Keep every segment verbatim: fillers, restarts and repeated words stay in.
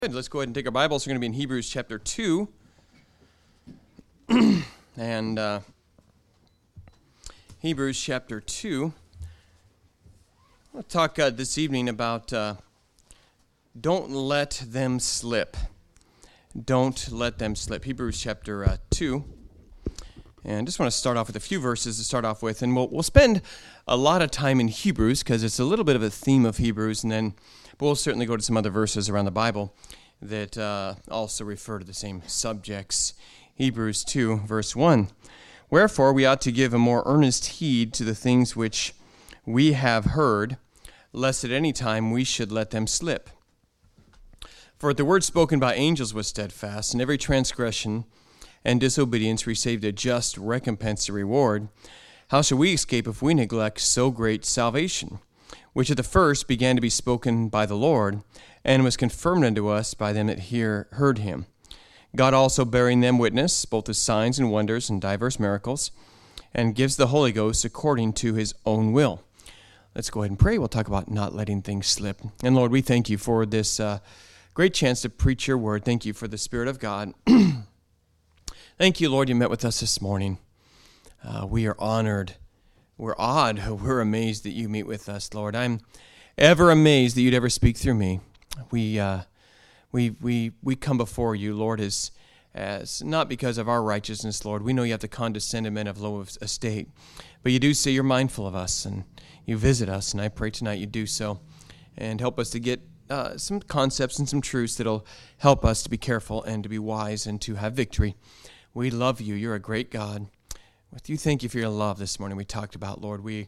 Good. Let's go ahead and take our Bibles. We're going to be in Hebrews chapter two. and uh, Hebrews chapter two. I'll talk uh, this evening about uh, don't let them slip. Don't let them slip. Hebrews chapter uh, two. And I just want to start off with a few verses to start off with. And we'll, we'll spend a lot of time in Hebrews because it's a little bit of a theme of Hebrews. And then but we'll certainly go to some other verses around the Bible that uh, also refer to the same subjects. Hebrews two, verse one. Wherefore we ought to give a more earnest heed to the things which we have heard, lest at any time we should let them slip. For the word spoken by angels was steadfast, and every transgression and disobedience received a just recompense or reward. How shall we escape if we neglect so great salvation, which at the first began to be spoken by the Lord, and was confirmed unto us by them that hear heard him? God also bearing them witness, both with signs and wonders and diverse miracles, and gives the Holy Ghost according to his own will. Let's go ahead and pray. We'll talk about not letting things slip. And Lord, we thank you for this uh, great chance to preach your word. Thank you for the Spirit of God. Thank you, Lord, you met with us this morning. Uh, we are honored. We're awed. We're amazed that you meet with us, Lord. I'm ever amazed that you'd ever speak through me. We uh, we we we come before you, Lord, as as not because of our righteousness, Lord. We know you have to condescend to men of low estate, but you do say you're mindful of us and you visit us. And I pray tonight you do so, and help us to get uh, some concepts and some truths that'll help us to be careful and to be wise and to have victory. We love you. You're a great God. With you, thank you for your love this morning. We talked about, Lord, we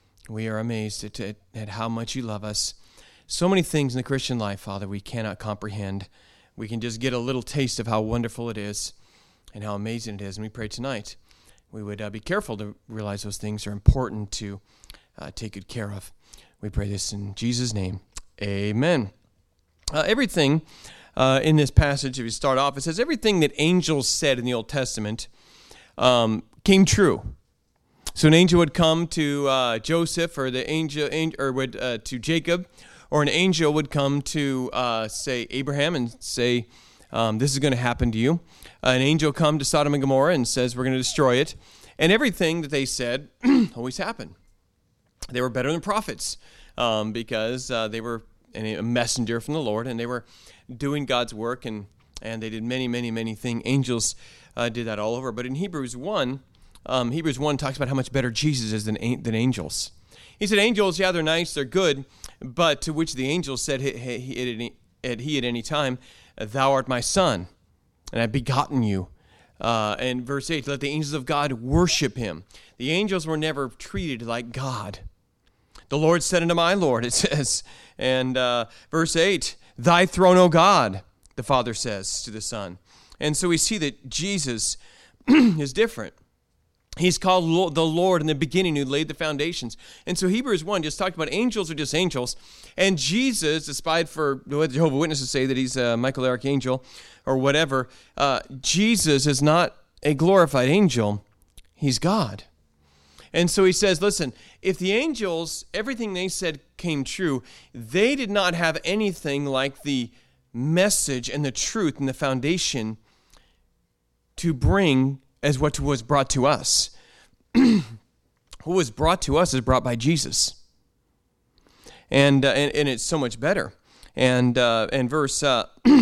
we are amazed at, at, at how much you love us. So many things in the Christian life, Father, we cannot comprehend. We can just get a little taste of how wonderful it is and how amazing it is. And we pray tonight we would uh, be careful to realize those things are important to uh, take good care of. We pray this in Jesus' name. Amen. Uh, everything uh, in this passage, if you start off, it says everything that angels said in the Old Testament um, came true. So an angel would come to uh, Joseph, or the angel, or would uh, to Jacob, or an angel would come to uh, say Abraham and say, um, "This is going to happen to you." Uh, an angel come to Sodom and Gomorrah and says, "We're going to destroy it." And everything that they said always happened. They were better than prophets um, because uh, they were a messenger from the Lord, and they were doing God's work, and and they did many, many, many things. Angels uh, did that all over. But in Hebrews one. Um, Hebrews one talks about how much better Jesus is than than angels. He said, angels, yeah, they're nice, they're good, but to which the angels said, he, he, he, at, he at any time, thou art my son, and I've begotten you. Uh, and verse eight, let the angels of God worship him. The angels were never treated like God. The Lord said unto my Lord, it says. And uh, verse eight, thy throne, O God, the Father says to the Son. And so we see that Jesus is different. He's called the Lord in the beginning who laid the foundations. And so Hebrews one just talked about angels are just angels. And Jesus, despite for what Jehovah's Witnesses say that he's a Michael the Archangel or whatever, uh, Jesus is not a glorified angel. He's God. And so he says, listen, if the angels, everything they said came true, they did not have anything like the message and the truth and the foundation to bring as what was brought to us. What was brought to us is brought by Jesus. And uh, and, and it's so much better. And uh, and verse, uh,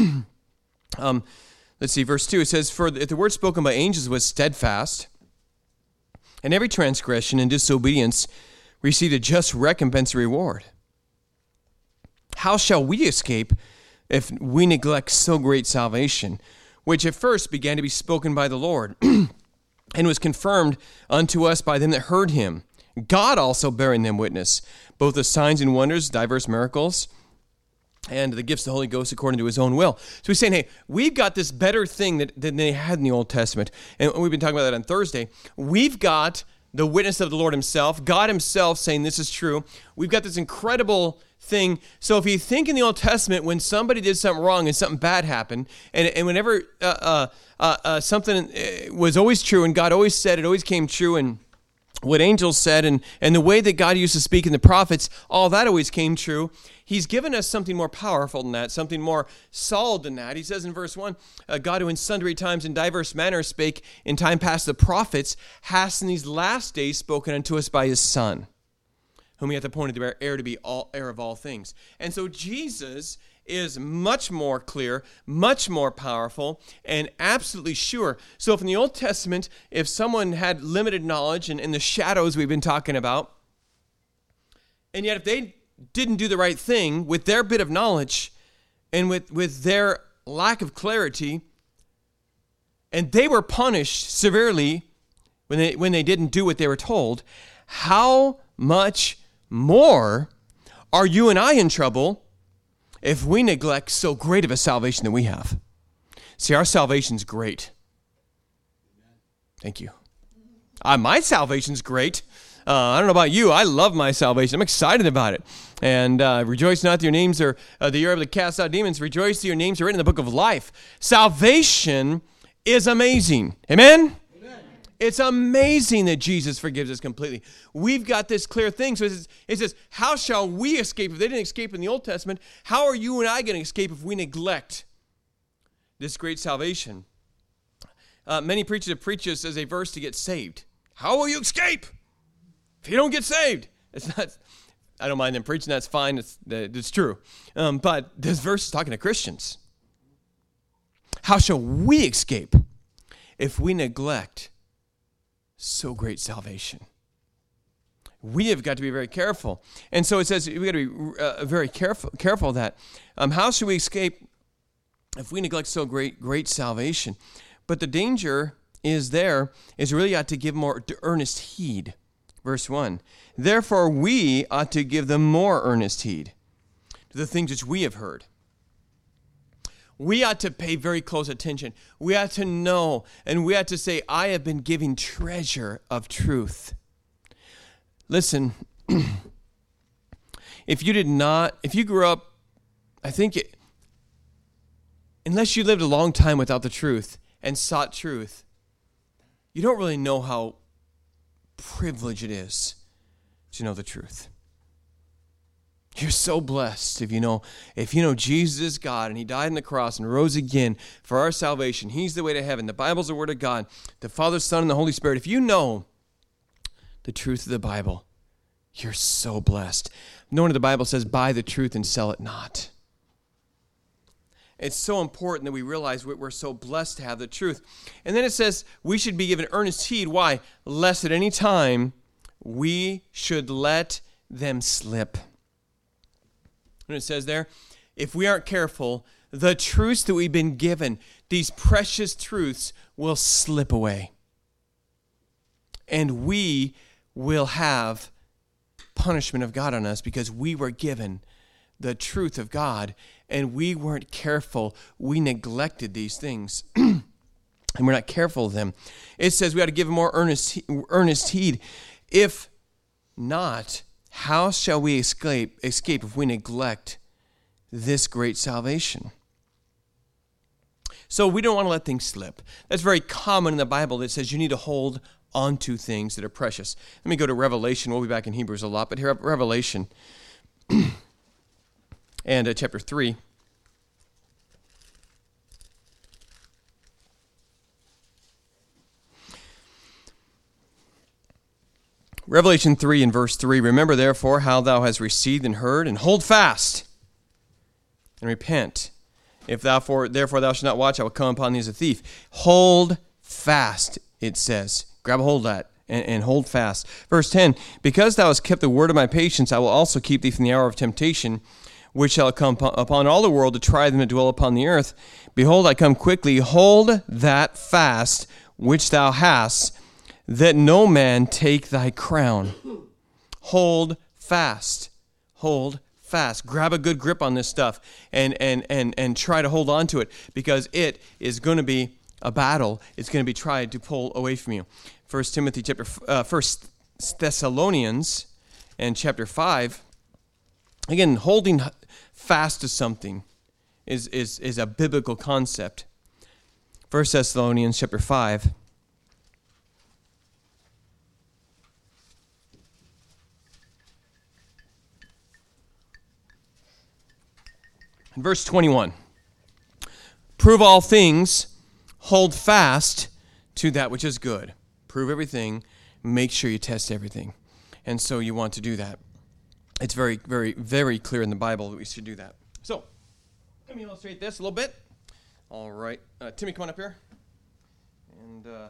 um, let's see, verse two, it says, for if the word spoken by angels was steadfast, and every transgression and disobedience received a just recompense or reward, how shall we escape if we neglect so great salvation, which at first began to be spoken by the Lord, and was confirmed unto us by them that heard him? God also bearing them witness, both the signs and wonders, diverse miracles, and the gifts of the Holy Ghost according to his own will. So he's saying, hey, we've got this better thing that, than they had in the Old Testament. And we've been talking about that on Thursday. We've got the witness of the Lord himself, God himself saying this is true. We've got this incredible thing. So if you think in the Old Testament, when somebody did something wrong and something bad happened, and, and whenever uh, uh, uh, uh, something was always true and God always said it, always came true, and what angels said and, and the way that God used to speak in the prophets, all that always came true. He's given us something more powerful than that, something more solid than that. He says in verse one, uh, God who in sundry times in diverse manners spake in time past the prophets, hath in these last days spoken unto us by his Son, whom he hath appointed the heir to be all heir of all things. And so Jesus is much more clear, much more powerful, and absolutely sure. So if in the Old Testament, if someone had limited knowledge and in the shadows we've been talking about, and yet if they didn't do the right thing with their bit of knowledge and with, with their lack of clarity, and they were punished severely when they, when they didn't do what they were told, how much more are you and I in trouble if we neglect so great of a salvation that we have? See, our salvation's great. Thank you. Uh, my salvation's great. Uh, I don't know about you. I love my salvation. I'm excited about it. And uh, rejoice not that your names are, uh, that you're able to cast out demons. Rejoice that your names are written in the book of life. Salvation is amazing. Amen? Amen. It's amazing that Jesus forgives us completely. We've got this clear thing. So it says, it says, how shall we escape? If they didn't escape in the Old Testament, how are you and I going to escape if we neglect this great salvation? Uh, many preachers have preached this as a verse to get saved. How will you escape if you don't get saved? It's not. I don't mind them preaching. That's fine. It's, it's true. Um, but this verse is talking to Christians. How shall we escape if we neglect so great salvation? We have got to be very careful. And so it says we've got to be uh, very careful careful of that. Um, how should we escape if we neglect so great, great salvation? But the danger is there is really ought to give more earnest heed. Verse one, therefore we ought to give them more earnest heed to the things which we have heard. We ought to pay very close attention. We ought to know, and we ought to say, I have been giving treasure of truth. Listen, if you did not, if you grew up, I think, it, unless you lived a long time without the truth and sought truth, you don't really know how privileged it is to know the truth. You're so blessed if you know if you know Jesus is God and he died on the cross and rose again for our salvation. He's the way to heaven. The Bible's the Word of God. The Father, Son, and the Holy Spirit. If you know the truth of the Bible, you're so blessed. Knowing the Bible says, buy the truth and sell it not. It's so important that we realize we're so blessed to have the truth. And then it says we should be given earnest heed. Why? Lest at any time we should let them slip. And it says there, if we aren't careful, the truths that we've been given, these precious truths, will slip away. And we will have punishment of God on us because we were given the truth of God and we weren't careful. We neglected these things and we're not careful of them. It says we ought to give more earnest, earnest heed. If not, how shall we escape, escape if we neglect this great salvation? So we don't want to let things slip. That's very common in the Bible that says you need to hold on to things that are precious. Let me go to Revelation. We'll be back in Hebrews a lot, but here, Revelation and uh, chapter three. Revelation three and verse three, remember therefore how thou hast received and heard, and hold fast, and repent. If thou for, therefore thou shalt not watch, I will come upon thee as a thief. Hold fast, it says. Grab a hold of that, and, and hold fast. Verse ten, because thou hast kept the word of my patience, I will also keep thee from the hour of temptation, which shall come upon all the world to try them that dwell upon the earth. Behold, I come quickly. Hold that fast which thou hast, that no man take thy crown. Hold fast. Hold fast. Grab a good grip on this stuff and and and and try to hold on to it because it is going to be a battle. It's going to be tried to pull away from you. First Timothy chapter uh, First Thessalonians and chapter five. Again, holding fast to something is is is a biblical concept. First Thessalonians chapter five. In verse twenty-one, prove all things, hold fast to that which is good. Prove everything, make sure you test everything. And so you want to do that. It's very, very, very clear in the Bible that we should do that. So, let me illustrate this a little bit. All right. Uh, Timmy, come on up here. And uh,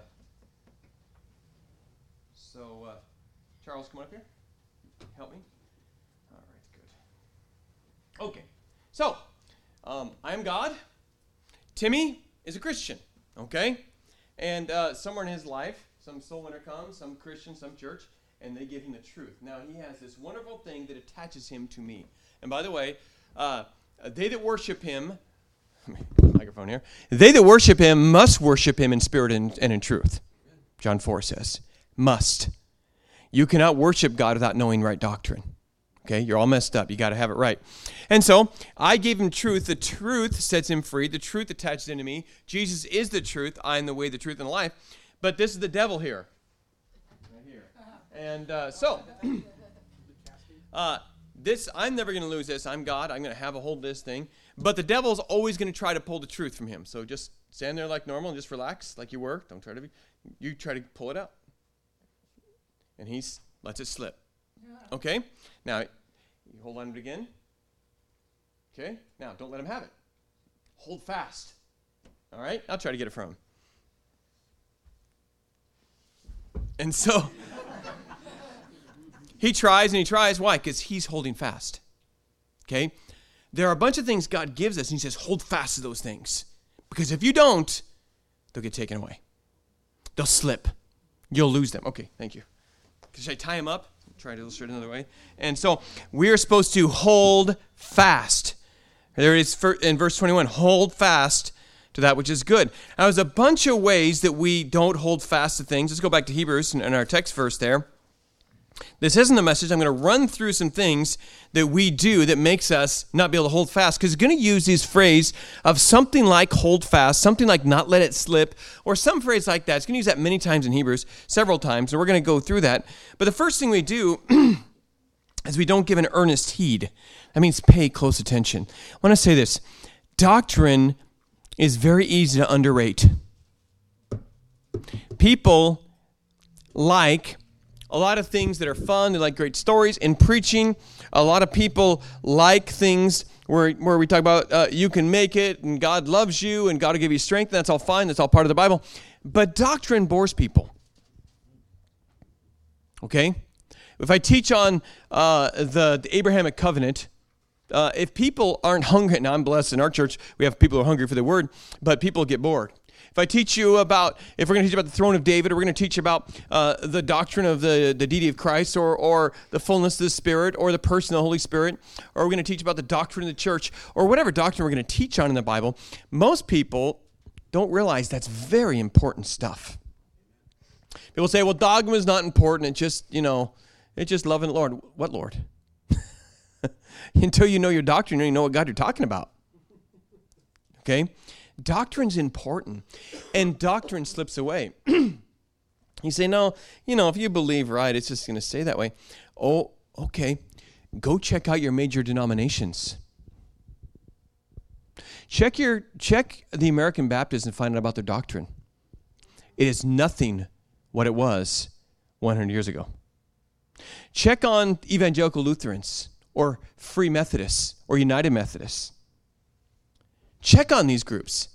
so, uh, Charles, come on up here. Help me. All right, good. Okay. So, um, I am God. Timmy is a Christian. Okay? And uh, somewhere in his life, some soul winner comes, some Christian, some church, and they give him the truth. Now, he has this wonderful thing that attaches him to me. And by the way, uh, they that worship him, microphone here, they that worship him must worship him in spirit and, and in truth. John four says, must. You cannot worship God without knowing right doctrine. Okay, you're all messed up. You got to have it right. And so, I gave him truth. The truth sets him free. The truth attaches into me. Jesus is the truth. I am the way, the truth, and the life. But this is the devil here. And uh, so, uh, this I'm never going to lose this. I'm God. I'm going to have a hold of this thing. But the devil's always going to try to pull the truth from him. So just stand there like normal and just relax like you were. Don't try to be. You try to pull it out. And he lets it slip. Okay? Now, you hold on to it again. Okay? Now, don't let him have it. Hold fast. All right? I'll try to get it from him. And so... He tries and he tries. Why? Because he's holding fast. Okay? There are a bunch of things God gives us, and he says, hold fast to those things. Because if you don't, they'll get taken away. They'll slip. You'll lose them. Okay, thank you. Should I tie him up? Try to illustrate another way. And so we are supposed to hold fast. There it is in verse twenty-one. Hold fast to that which is good. Now, there's a bunch of ways that we don't hold fast to things. Let's go back to Hebrews and our text verse there. This isn't the message. I'm going to run through some things that we do that makes us not be able to hold fast, because it's going to use this phrase of something like hold fast, something like not let it slip, or some phrase like that. It's going to use that many times in Hebrews, several times, and we're going to go through that. But the first thing we do is we don't give an earnest heed. That means pay close attention. I want to say this. Doctrine is very easy to underrate. People like a lot of things that are fun. They like great stories. In preaching, a lot of people like things where, where we talk about uh, you can make it, and God loves you, and God will give you strength. And that's all fine. That's all part of the Bible. But doctrine bores people. Okay? If I teach on uh, the, the Abrahamic covenant, uh, if people aren't hungry, now I'm blessed in our church, we have people who are hungry for the word, but people get bored. If I teach you about, if we're going to teach about the throne of David, or we're going to teach about uh, the doctrine of the, the deity of Christ, or, or the fullness of the Spirit, or the person of the Holy Spirit, or we're going to teach about the doctrine of the church, or whatever doctrine we're going to teach on in the Bible, most people don't realize that's very important stuff. People say, well, dogma is not important. It's just, you know, it's just loving the Lord. What Lord? Until you know your doctrine, you know what God you're talking about. Okay? Doctrine's important, and doctrine slips away. You say, no, you know, if you believe right, it's just going to stay that way. Oh, okay. Go check out your major denominations. Check your check the American Baptists and find out about their doctrine. It is nothing what it was one hundred years ago. Check on evangelical Lutherans, or Free Methodists, or United Methodists. Check on these groups.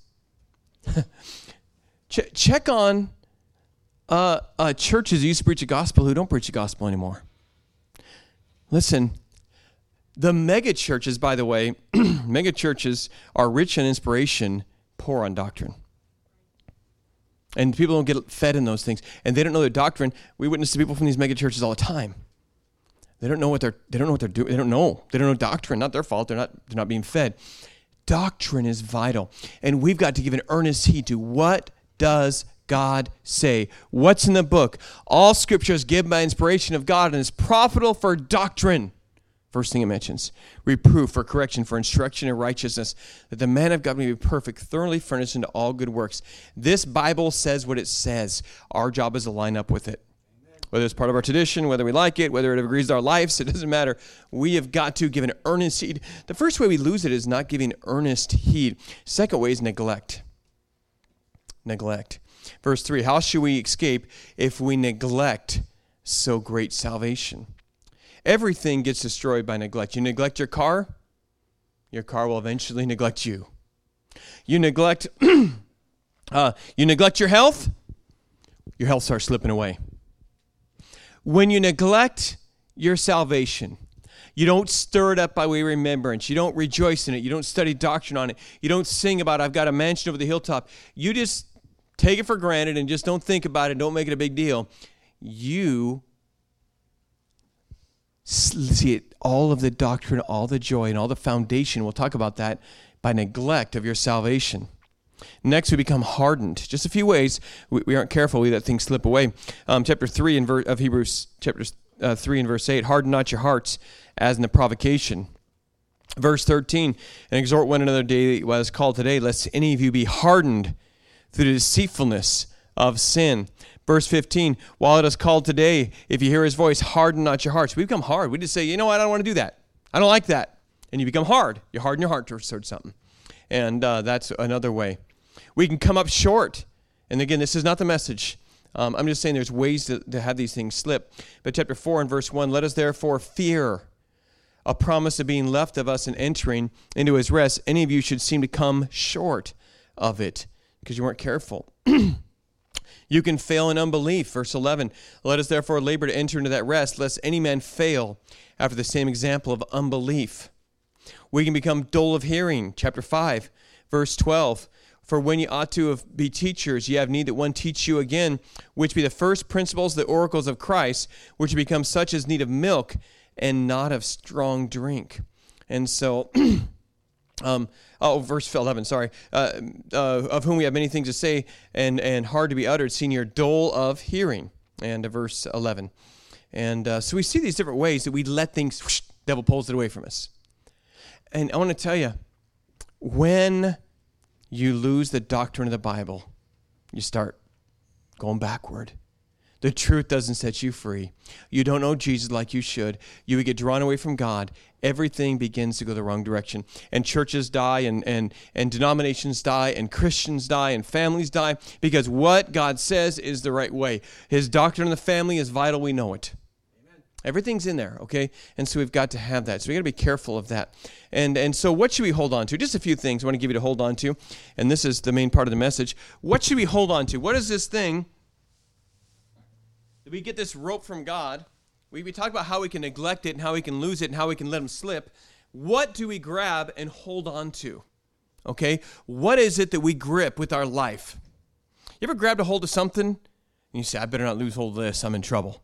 Ch- check on uh, uh, churches who used to preach the gospel who don't preach the gospel anymore. Listen, the mega churches, by the way, mega churches are rich in inspiration, poor on doctrine. And people don't get fed in those things, and they don't know their doctrine. We witness to people from these mega churches all the time. They don't know what they're. They don't know what they're doing. They don't know. They don't know doctrine. Not their fault. They're not. They're not being fed. Doctrine is vital, and we've got to give an earnest heed to what does God say. What's in the book? All Scripture is given by inspiration of God and is profitable for doctrine. First thing it mentions, reproof, for correction, for instruction in righteousness, that the man of God may be perfect, thoroughly furnished into all good works. This Bible says what it says. Our job is to line up with it. whether it's part of our tradition, whether we like it, whether it agrees with our lives, it doesn't matter. We have got to give an earnest heed. The first way we lose it is not giving earnest heed. Second way is neglect. Neglect. Verse three, how shall we escape if we neglect so great salvation? Everything gets destroyed by neglect. You neglect your car, your car will eventually neglect you. You neglect, uh, you neglect your health, your health starts slipping away. When you neglect your salvation, you don't stir it up by way of remembrance. You don't rejoice in it. You don't study doctrine on it. You don't sing about, I've got a mansion over the hilltop. You just take it for granted and just don't think about it. Don't make it a big deal. You see it, all of the doctrine, all the joy, and all the foundation. We'll talk about that by neglect of your salvation. Next, we become hardened. Just a few ways we, we aren't careful. We let things slip away. Um, chapter three in ver- of Hebrews, chapter uh, three and verse eight. Harden not your hearts, as in the provocation. Verse thirteen. And exhort one another daily, what is called today, lest any of you be hardened through the deceitfulness of sin. Verse fifteen. While it is called today, if you hear His voice, harden not your hearts. We become hard. We just say, you know what? I don't want to do that. I don't like that. And you become hard. You harden your heart towards something. And uh, that's another way. We can come up short. And again, this is not the message. Um, I'm just saying there's ways to, to have these things slip. But chapter four and verse one, let us therefore fear a promise of being left of us and entering into His rest. Any of you should seem to come short of it because you weren't careful. You can fail in unbelief. Verse eleven, let us therefore labor to enter into that rest, lest any man fail after the same example of unbelief. We can become dull of hearing. Chapter five, verse twelve. For when ye ought to have be teachers, ye have need that one teach you again, which be the first principles, the oracles of Christ, which become such as need of milk and not of strong drink. And so, um, oh, verse eleven, sorry. Uh, uh, of whom we have many things to say and, and hard to be uttered, seeing you're dull of hearing. And uh, verse eleven. And uh, so we see these different ways that we let things, whoosh, devil pulls it away from us. And I want to tell you, when you lose the doctrine of the Bible, you start going backward. The truth doesn't set you free. You don't know Jesus like you should. You would get drawn away from God. Everything begins to go the wrong direction. And churches die, and, and, and denominations die, and Christians die, and families die, because what God says is the right way. His doctrine of the family is vital. We know it. Everything's in there, okay? And so we've got to have that. So we've got to be careful of that. And and so what should we hold on to? Just a few things I want to give you to hold on to. And this is the main part of the message. What should we hold on to? What is this thing that we get this rope from God? We, we talk about how we can neglect it and how we can lose it and how we can let them slip. What do we grab and hold on to? Okay? What is it that we grip with our life? You ever grabbed a hold of something and you say, I better not lose hold of this. I'm in trouble.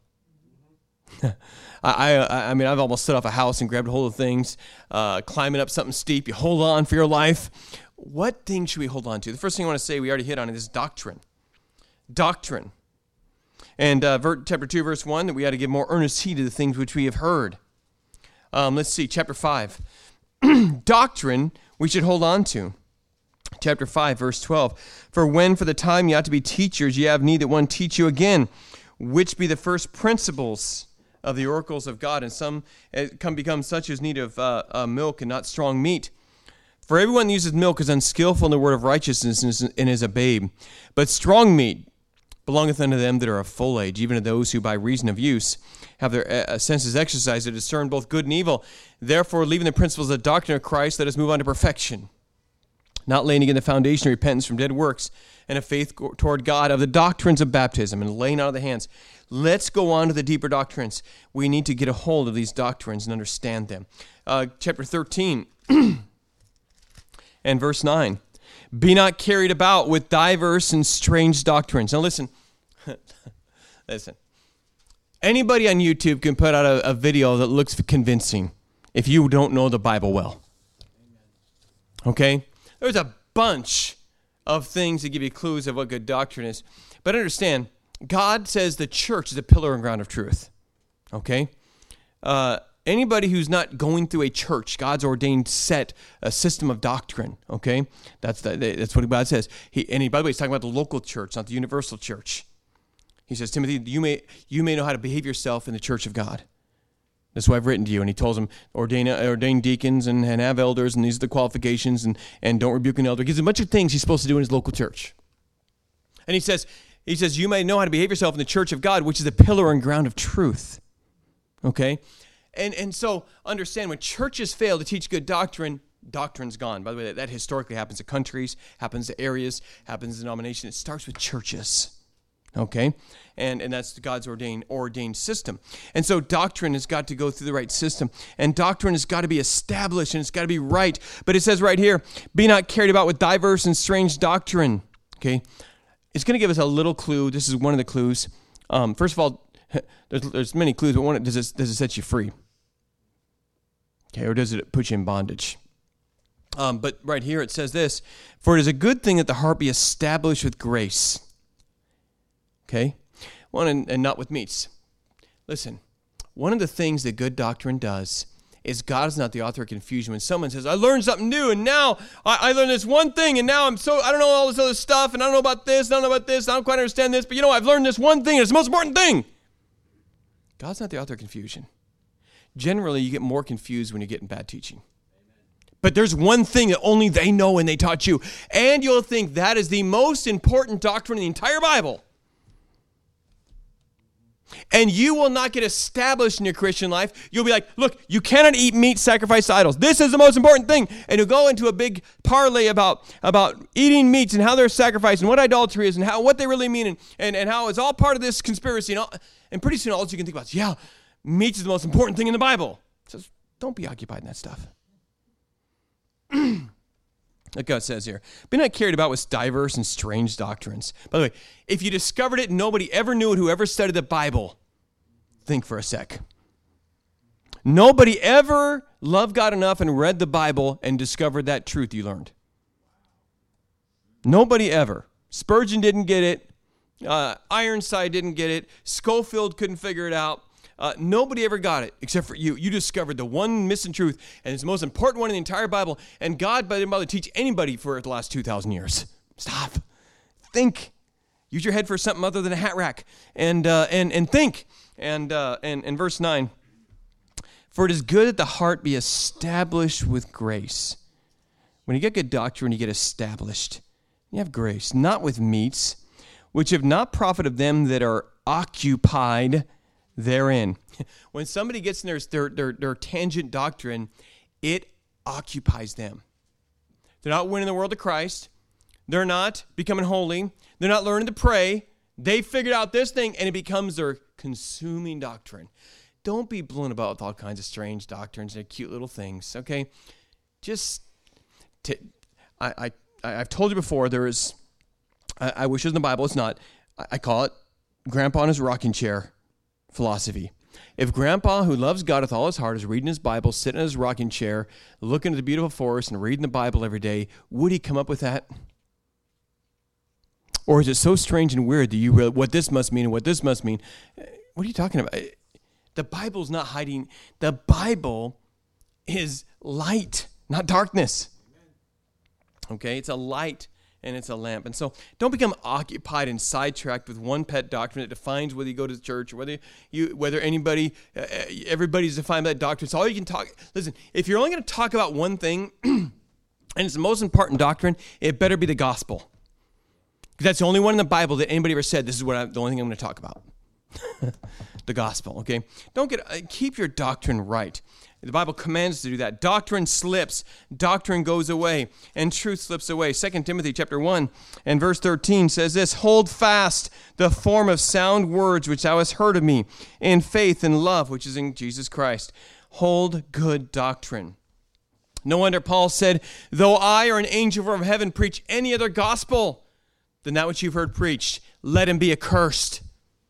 I, I I mean, I've almost stood off a house and grabbed a hold of things, uh, climbing up something steep. You hold on for your life. What things should we hold on to? The first thing I want to say, we already hit on it, is doctrine. Doctrine. And uh, ver- chapter two, verse one, that we got to give more earnest heed to the things which we have heard. Um, let's see, chapter five. Doctrine we should hold on to. Chapter five, verse twelve. For when for the time ye ought to be teachers, ye have need that one teach you again, which be the first principles of the oracles of God, and some come become such as need of uh, uh, milk and not strong meat. For everyone that uses milk is unskillful in the word of righteousness and is a babe. But strong meat belongeth unto them that are of full age, even to those who by reason of use have their uh, senses exercised to discern both good and evil. Therefore, leaving the principles of the doctrine of Christ, let us move on to perfection, not laying again the foundation of repentance from dead works and of faith toward God, of the doctrines of baptism and laying out of the hands. Let's go on to the deeper doctrines. We need to get a hold of these doctrines and understand them. Uh, chapter thirteen and verse nine. Be not carried about with diverse and strange doctrines. Now listen, listen. Anybody on YouTube can put out a, a video that looks convincing if you don't know the Bible well. Okay? There's a bunch of things that give you clues of what good doctrine is. But understand, God says the church is a pillar and ground of truth. Okay? Uh, anybody who's not going through a church, God's ordained set, a system of doctrine. Okay? That's the, that's what God says. He, and he, by the way, he's talking about the local church, not the universal church. He says, Timothy, you may you may know how to behave yourself in the church of God. That's why I've written to you. And he tells them, ordain, ordain deacons and, and have elders, and these are the qualifications, and, and don't rebuke an elder. He gives a bunch of things he's supposed to do in his local church. And he says, he says, you may know how to behave yourself in the church of God, which is the pillar and ground of truth. Okay? And and so understand, when churches fail to teach good doctrine, doctrine's gone. By the way, that, that historically happens to countries, happens to areas, happens to denominations. It starts with churches. Okay? And and that's God's ordained ordained system. And so doctrine has got to go through the right system. And doctrine has got to be established, and it's got to be right. But it says right here, be not carried about with diverse and strange doctrine. Okay? It's going to give us a little clue. This is one of the clues. Um, first of all, there's, there's many clues, but one, does it, does it set you free? Okay, or does it put you in bondage? Um, but right here it says this, for it is a good thing that the heart be established with grace. Okay? One, and, and not with meats. Listen, one of the things that good doctrine does is God is not the author of confusion. When someone says, I learned something new, and now I, I learned this one thing, and now I'm so, I don't know all this other stuff, and I don't know about this, and I don't know about this, I don't quite understand this, but you know, I've learned this one thing, and it's the most important thing. God's not the author of confusion. Generally, you get more confused when you get in bad teaching. But there's one thing that only they know and they taught you, and you'll think that is the most important doctrine in the entire Bible. And you will not get established in your Christian life. You'll be like, look, you cannot eat meat sacrificed to idols. This is the most important thing. And you'll go into a big parlay about, about eating meats and how they're sacrificed and what idolatry is and how what they really mean and, and, and how it's all part of this conspiracy. And, all, and pretty soon all you can think about is, yeah, meat is the most important thing in the Bible. It says, don't be occupied in that stuff. Like God says here, be not carried about with diverse and strange doctrines. By the way, if you discovered it and nobody ever knew it, whoever studied the Bible, think for a sec. Nobody ever loved God enough and read the Bible and discovered that truth you learned. Nobody ever. Spurgeon didn't get it. Uh, Ironside didn't get it. Schofield couldn't figure it out. Uh, nobody ever got it except for you. You discovered the one missing truth, and it's the most important one in the entire Bible, and God didn't bother to teach anybody for the last two thousand years. Stop. Think. Use your head for something other than a hat rack, and uh, and and think. And, uh, and, and verse nine, for it is good that the heart be established with grace. When you get good doctrine, you get established. You have grace, not with meats, which have not profited them that are occupied therein. When somebody gets in their, their, their, their tangent doctrine, it occupies them. They're not winning the world to Christ. They're not becoming holy. They're not learning to pray. They figured out this thing, and it becomes their consuming doctrine. Don't be blown about with all kinds of strange doctrines and cute little things, okay? Just, t- I, I, I've told you before, there is, I, I wish it was in the Bible, it's not. I, I call it Grandpa in his rocking chair philosophy. If Grandpa, who loves God with all his heart, is reading his Bible, sitting in his rocking chair, looking at the beautiful forest and reading the Bible every day, would he come up with that? Or is it so strange and weird that you really, what this must mean and what this must mean? What are you talking about? The Bible's not hiding. The Bible is light, not darkness. Okay, it's a light and it's a lamp. And so don't become occupied and sidetracked with one pet doctrine that defines whether you go to church or whether you, whether anybody, uh, everybody's defined by that doctrine. So all you can talk, listen, if you're only going to talk about one thing and it's the most important doctrine, it better be the gospel. Because that's the only one in the Bible that anybody ever said, this is what I, the only thing I'm going to talk about. The gospel, okay? Don't get, uh, keep your doctrine right. The Bible commands us to do that. Doctrine slips, doctrine goes away, and truth slips away. Second Timothy chapter one and verse thirteen says this, hold fast the form of sound words which thou hast heard of me, in faith and love which is in Jesus Christ. Hold good doctrine. No wonder Paul said, though I or an angel from heaven preach any other gospel than that which you've heard preached, let him be accursed.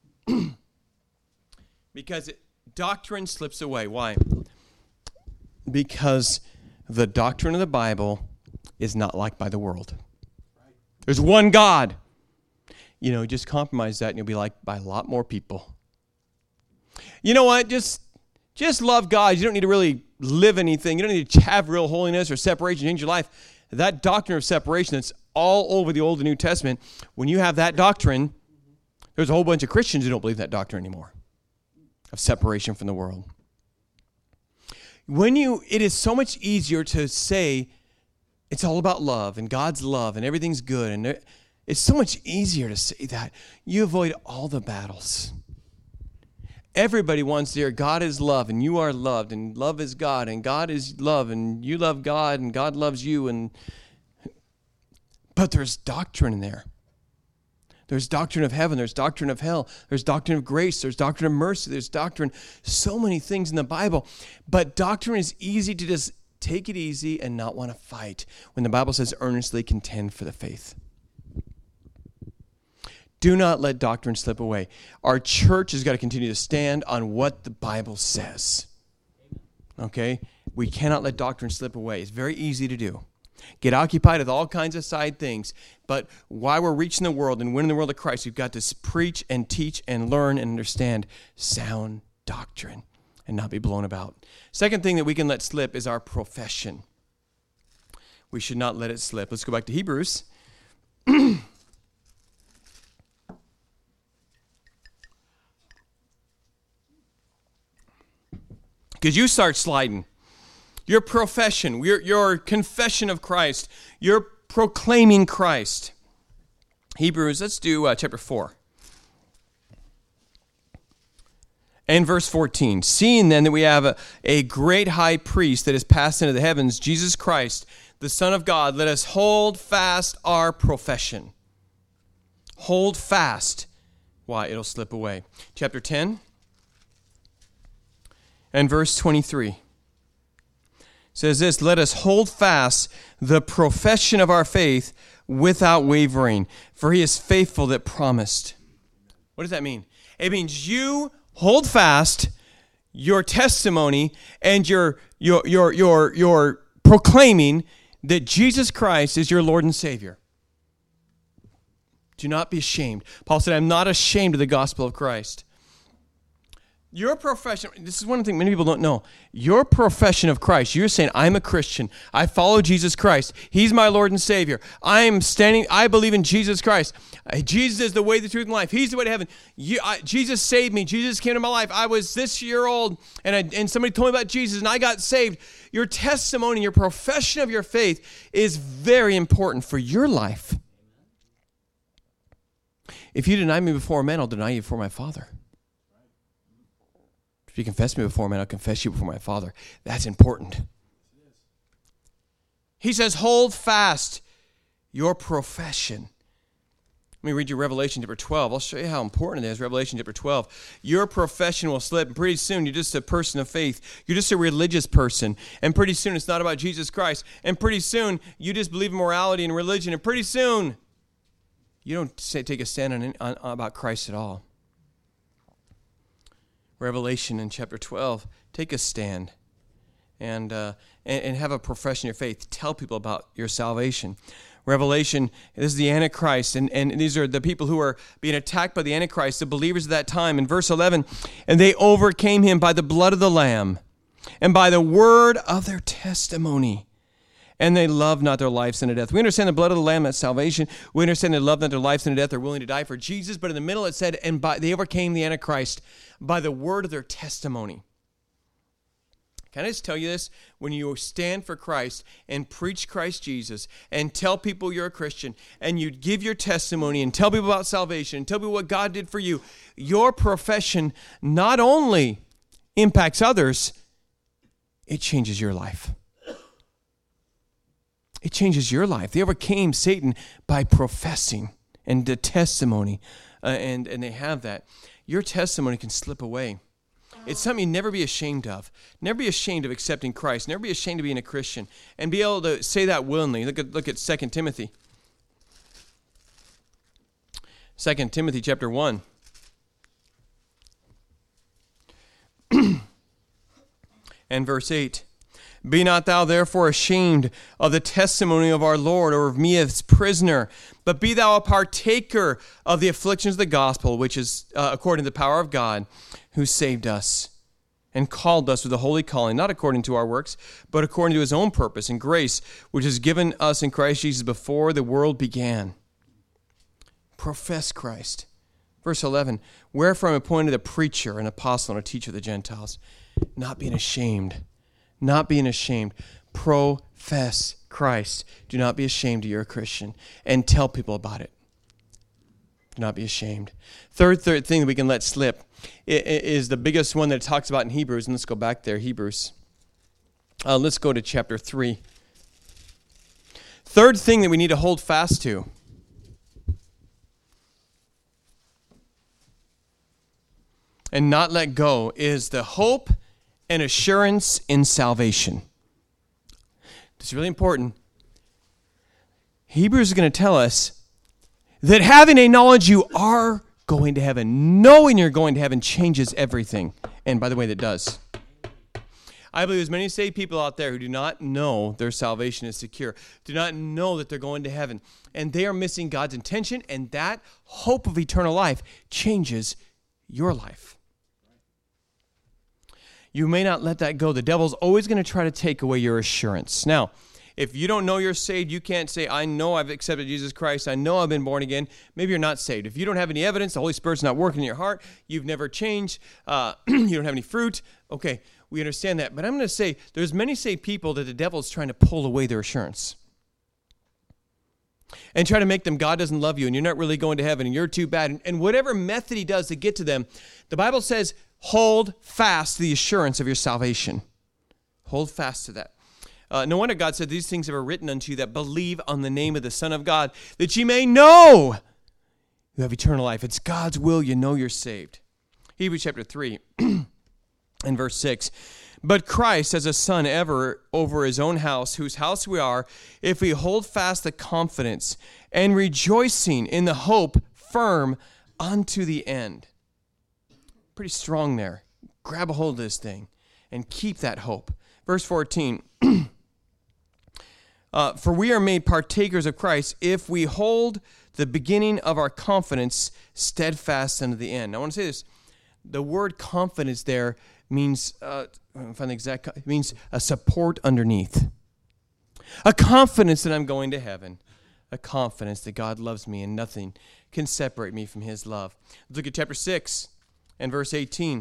Because it, doctrine slips away. Why? Because the doctrine of the Bible is not liked by the world. There's one God. You know, just compromise that and you'll be liked by a lot more people. You know what? Just, just love God. You don't need to really live anything. You don't need to have real holiness or separation, change your life. That doctrine of separation that's all over the Old and New Testament, when you have that doctrine, There's a whole bunch of Christians who don't believe that doctrine anymore of separation from the world. When you, it is so much easier to say it's all about love and God's love and everything's good. And it's so much easier to say that. You avoid all the battles. Everybody wants to hear God is love and you are loved and love is God and God is love and you love God and God loves you. And but there's doctrine in there. There's doctrine of heaven. There's doctrine of hell. There's doctrine of grace. There's doctrine of mercy. There's doctrine, so many things in the Bible. But doctrine is easy to just take it easy and not want to fight when the Bible says earnestly contend for the faith. Do not let doctrine slip away. Our church has got to continue to stand on what the Bible says. Okay? We cannot let doctrine slip away. It's very easy to do. Get occupied with all kinds of side things. But while we're reaching the world and winning the world of Christ, we've got to preach and teach and learn and understand sound doctrine and not be blown about. Second thing that we can let slip is our profession. We should not let it slip. Let's go back to Hebrews. Because you start sliding. Your profession, your, your confession of Christ, your proclaiming Christ. Hebrews, let's do uh, chapter four. And verse fourteen. Seeing then that we have a, a great high priest that has passed into the heavens, Jesus Christ, the Son of God, let us hold fast our profession. Hold fast. Why? It'll slip away. Chapter ten. And verse twenty-three says this, let us hold fast the profession of our faith without wavering, for he is faithful that promised. What does that mean? It means you hold fast your testimony and your your your your your proclaiming that Jesus Christ is your Lord and Savior. Do not be ashamed. Paul said, I'm not ashamed of the gospel of Christ. Your profession, this is one thing many people don't know. Your profession of Christ, you're saying, I'm a Christian. I follow Jesus Christ. He's my Lord and Savior. I'm standing, I believe in Jesus Christ. Jesus is the way, the truth, and life. He's the way to heaven. You, I, Jesus saved me. Jesus came to my life. I was this year old, and, I, and somebody told me about Jesus, and I got saved. Your testimony, your profession of your faith is very important for your life. If you deny me before men, I'll deny you before my Father. If you confess me before men, I'll confess you before my Father. That's important. He says, hold fast your profession. Let me read you Revelation chapter twelve. I'll show you how important it is. Revelation chapter twelve. Your profession will slip, and pretty soon you're just a person of faith. You're just a religious person. And pretty soon it's not about Jesus Christ. And pretty soon you just believe in morality and religion. And pretty soon you don't say, take a stand on, on, on about Christ at all. Revelation in chapter twelve, take a stand and, uh, and and have a profession of your faith. Tell people about your salvation. Revelation, this is the Antichrist, and, and these are the people who are being attacked by the Antichrist, the believers of that time. In verse eleven, and they overcame him by the blood of the Lamb and by the word of their testimony. And they love not their lives unto death. We understand the blood of the Lamb, that's salvation. We understand they love not their lives unto death. They're willing to die for Jesus. But in the middle it said, and by, they overcame the Antichrist by the word of their testimony. Can I just tell you this? When you stand for Christ and preach Christ Jesus and tell people you're a Christian and you give your testimony and tell people about salvation and tell people what God did for you, your profession not only impacts others, it changes your life. It changes your life. They overcame Satan by professing and the testimony, uh, and, and they have that. Your testimony can slip away. It's something you never be ashamed of. Never be ashamed of accepting Christ. Never be ashamed of being a Christian. And be able to say that willingly. Look at, look at Second Timothy. Second Timothy chapter one. And verse eight. Be not thou therefore ashamed of the testimony of our Lord, or of me as prisoner, but be thou a partaker of the afflictions of the gospel, which is uh, according to the power of God, who saved us and called us with a holy calling, not according to our works, but according to his own purpose and grace, which is given us in Christ Jesus before the world began. Profess Christ. Verse eleven, wherefore I'm appointed a preacher, an apostle, and a teacher of the Gentiles. Not being ashamed. Not being ashamed. Profess Christ. Do not be ashamed that you're a Christian. And tell people about it. Do not be ashamed. Third, third thing that we can let slip is the biggest one that it talks about in Hebrews. And let's go back there, Hebrews. Uh, let's go to chapter three. Third thing that we need to hold fast to. And not let go is the hope and assurance in salvation. It's really important. Hebrews is going to tell us that having a knowledge you are going to heaven, knowing you're going to heaven changes everything. And by the way, that does. I believe there's many saved people out there who do not know their salvation is secure, do not know that they're going to heaven, and they are missing God's intention, and that hope of eternal life changes your life. You may not let that go. The devil's always going to try to take away your assurance. Now, if you don't know you're saved, you can't say, I know I've accepted Jesus Christ. I know I've been born again. Maybe you're not saved. If you don't have any evidence, the Holy Spirit's not working in your heart, you've never changed, uh, you don't have any fruit, okay, we understand that. But I'm going to say there's many saved people that the devil's trying to pull away their assurance and try to make them, God doesn't love you and you're not really going to heaven and you're too bad. And, and whatever method he does to get to them, the Bible says, hold fast to the assurance of your salvation. Hold fast to that. Uh, no wonder God said, these things are written unto you that believe on the name of the Son of God, that ye may know you have eternal life. It's God's will you know you're saved. Hebrews chapter three and verse six. But Christ as a son ever over his own house, whose house we are, if we hold fast the confidence and rejoicing in the hope firm unto the end. Pretty strong there. Grab a hold of this thing and keep that hope. Verse fourteen. uh, For we are made partakers of Christ if we hold the beginning of our confidence steadfast unto the end. I want to say this. The word confidence there means, uh, I don't find the exact, it means a support underneath. A confidence that I'm going to heaven. A confidence that God loves me and nothing can separate me from his love. Let's look at chapter six. And verse eighteen,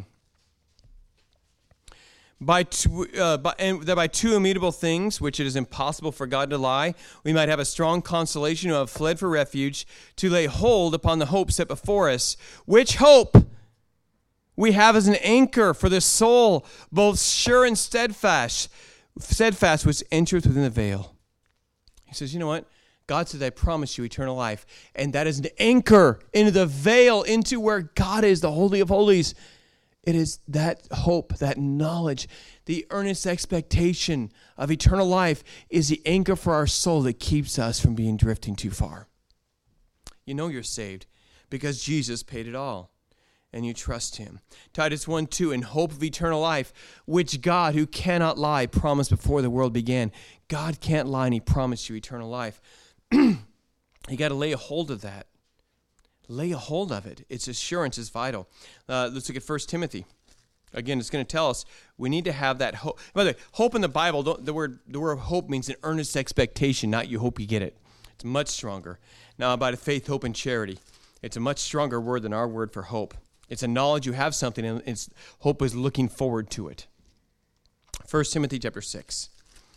by two, uh, by, and that by two immutable things, which it is impossible for God to lie, we might have a strong consolation who have fled for refuge, to lay hold upon the hope set before us, which hope we have as an anchor for the soul, both sure and steadfast, steadfast which entereth within the veil. He says, you know what? God said, I promise you eternal life. And that is an anchor into the veil, into where God is, the Holy of Holies. It is that hope, that knowledge, the earnest expectation of eternal life is the anchor for our soul that keeps us from being drifting too far. You know you're saved because Jesus paid it all. And you trust him. Titus one two, in hope of eternal life, which God, who cannot lie, promised before the world began. God can't lie, and he promised you eternal life. You got to lay a hold of that. Lay a hold of it. Its assurance is vital. Uh, let's look at First Timothy. Again, it's going to tell us we need to have that hope. By the way, hope in the Bible, don't, the word the word hope means an earnest expectation, not you hope you get it. It's much stronger. Now, about faith, hope, and charity. It's a much stronger word than our word for hope. It's a knowledge you have something, and it's, hope is looking forward to it. First Timothy chapter six.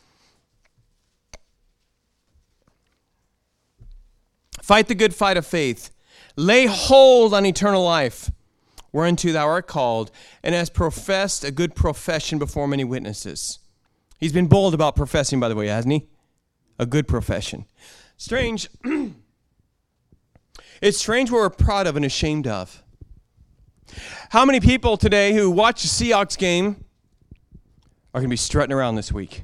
Fight the good fight of faith. Lay hold on eternal life, whereunto thou art called, and hast professed a good profession before many witnesses. He's been bold about professing, by the way, hasn't he? A good profession. Strange. It's strange what we're proud of and ashamed of. How many people today who watch the Seahawks game are going to be strutting around this week?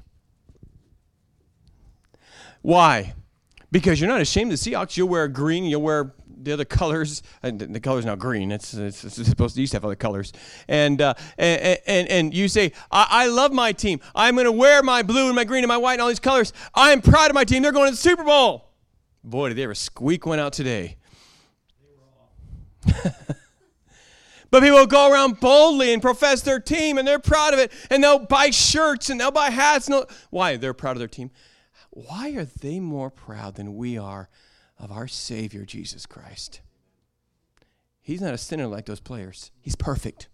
Why? Because you're not ashamed of the Seahawks. You'll wear green. You'll wear the other colors. And the color's now green. It's, it's, it's supposed to used to have other colors. And uh, and, and and you say, I, I love my team. I'm going to wear my blue and my green and my white and all these colors. I am proud of my team. They're going to the Super Bowl. Boy, did they ever squeak one out today. They were off. But people will go around boldly and profess their team, and they're proud of it, and they'll buy shirts, and they'll buy hats. And why? They're proud of their team. Why are they more proud than we are of our Savior, Jesus Christ? He's not a sinner like those players. He's perfect.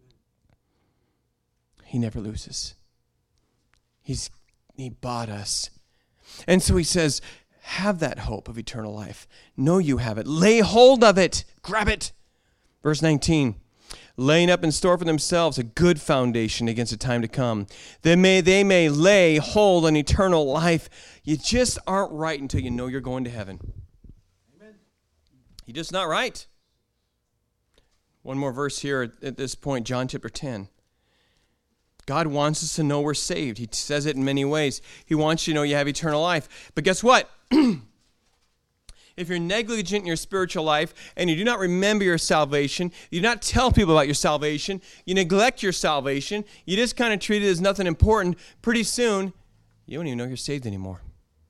He never loses. He's He bought us. And so he says, have that hope of eternal life. Know you have it. Lay hold of it. Grab it. Verse nineteen, laying up in store for themselves a good foundation against the time to come. They may, they may lay hold on eternal life. You just aren't right until you know you're going to heaven. Amen. You're just not right. One more verse here at, at this point, John chapter ten. God wants us to know we're saved. He says it in many ways. He wants you to know you have eternal life. But guess what? If you're negligent in your spiritual life and you do not remember your salvation, you do not tell people about your salvation, you neglect your salvation, you just kind of treat it as nothing important, pretty soon, you don't even know you're saved anymore.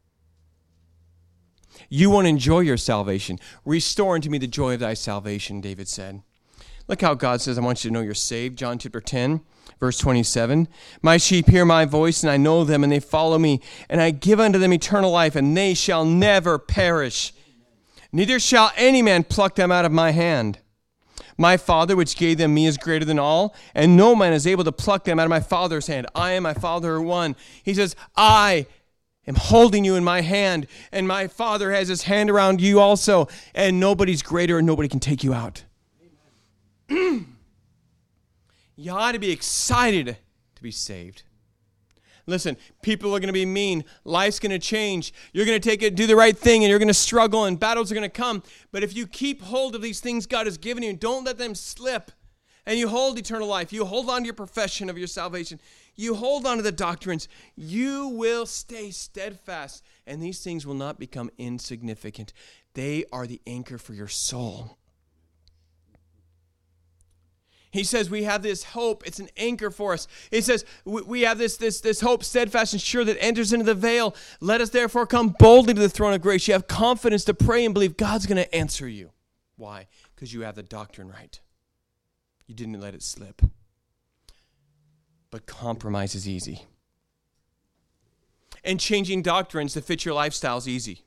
You won't enjoy your salvation. Restore unto me the joy of thy salvation, David said. Look how God says, I want you to know you're saved. John chapter ten, verse twenty-seven. My sheep hear my voice, and I know them, and they follow me. And I give unto them eternal life, and they shall never perish. Neither shall any man pluck them out of my hand. My Father, which gave them me, is greater than all, and no man is able to pluck them out of my Father's hand. I and my Father are one. He says, I am holding you in my hand, and my Father has his hand around you also, and nobody's greater, and nobody can take you out. You ought to be excited to be saved. Listen, people are going to be mean. Life's going to change. You're going to take it, do the right thing, and you're going to struggle, and battles are going to come. But if you keep hold of these things God has given you, don't let them slip, and you hold eternal life, you hold on to your profession of your salvation, you hold on to the doctrines, you will stay steadfast, and these things will not become insignificant. They are the anchor for your soul. He says we have this hope. It's an anchor for us. He says we have this, this, this hope steadfast and sure that enters into the veil. Let us therefore come boldly to the throne of grace. You have confidence to pray and believe God's going to answer you. Why? Because you have the doctrine right. You didn't let it slip. But compromise is easy. And changing doctrines to fit your lifestyle is easy.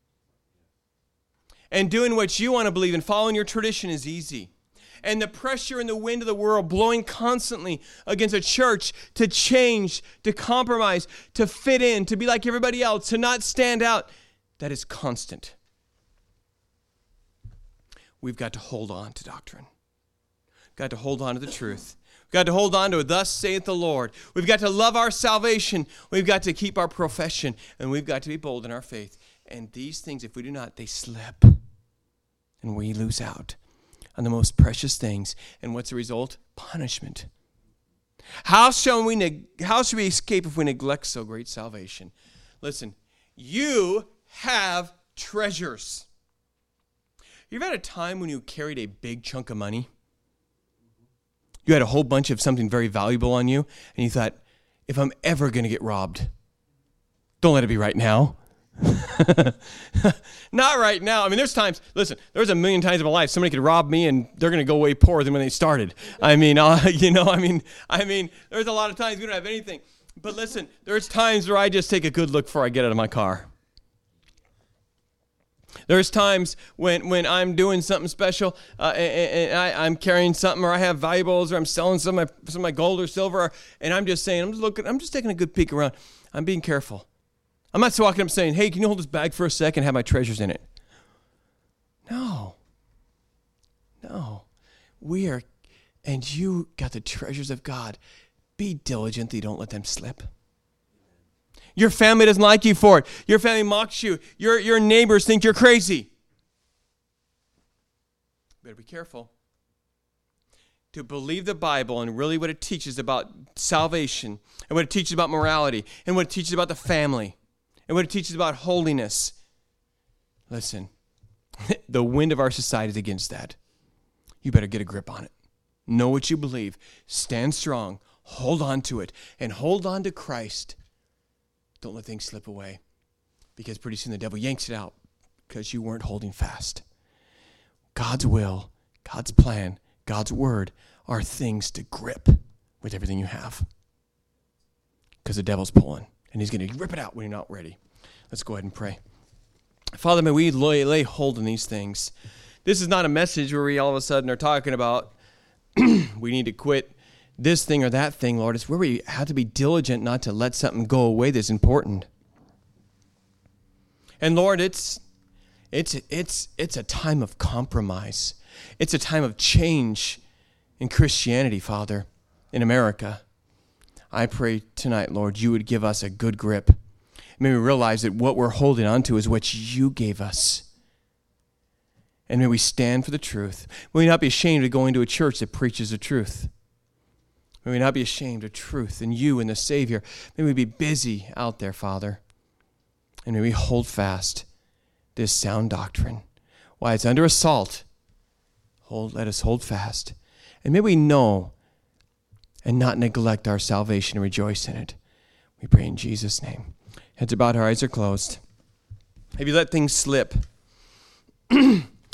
And doing what you want to believe and following your tradition is easy. And the pressure and the wind of the world blowing constantly against a church to change, to compromise, to fit in, to be like everybody else, to not stand out, that is constant. We've got to hold on to doctrine. We've got to hold on to the truth. We've got to hold on to it. Thus saith the Lord. We've got to love our salvation. We've got to keep our profession. And we've got to be bold in our faith. And these things, if we do not, they slip. And we lose out on the most precious things. And what's the result? Punishment. How shall we neg- how should we escape if we neglect so great salvation? Listen, you have treasures. You've had a time when you carried a big chunk of money? You had a whole bunch of something very valuable on you, and you thought, if I'm ever going to get robbed, don't let it be right now. Not right now. I mean, there's times, listen, there's a million times in my life somebody could rob me and they're going to go way poorer than when they started. I mean, uh, you know, I mean, I mean, there's a lot of times we don't have anything. But listen, there's times where I just take a good look before I get out of my car. There's times when, when I'm doing something special uh, and, and I, I'm carrying something, or I have valuables, or I'm selling some of my, some of my gold or silver, and I'm just saying, I'm just looking, I'm just taking a good peek around. I'm being careful. I'm not walking up saying, hey, can you hold this bag for a second and have my treasures in it? No. No. We are, and you got the treasures of God. Be diligent that you don't let them slip. Your family doesn't like you for it. Your family mocks you. Your, your neighbors think you're crazy. Better be careful. To believe the Bible and really what it teaches about salvation, and what it teaches about morality, and what it teaches about the family, and what it teaches about holiness. Listen, the wind of our society is against that. You better get a grip on it. Know what you believe. Stand strong. Hold on to it. And hold on to Christ. Don't let things slip away. Because pretty soon the devil yanks it out because you weren't holding fast. God's will, God's plan, God's word are things to grip with everything you have. Because the devil's pulling. And he's going to rip it out when you're not ready. Let's go ahead and pray. Father, may we lay, lay hold on these things. This is not a message where we all of a sudden are talking about we need to quit this thing or that thing, Lord. It's where we have to be diligent not to let something go away that's important. And Lord, it's it's it's it's a time of compromise. It's a time of change in Christianity, Father, in America. I pray tonight, Lord, you would give us a good grip. May we realize that what we're holding on to is what you gave us. And may we stand for the truth. May we not be ashamed of going to a church that preaches the truth. May we not be ashamed of truth and you and the Savior. May we be busy out there, Father. And may we hold fast this sound doctrine. While it's under assault, hold, let us hold fast. And may we know and not neglect our salvation and rejoice in it. We pray in Jesus' name. Heads are bowed, our eyes are closed. Have you let things slip?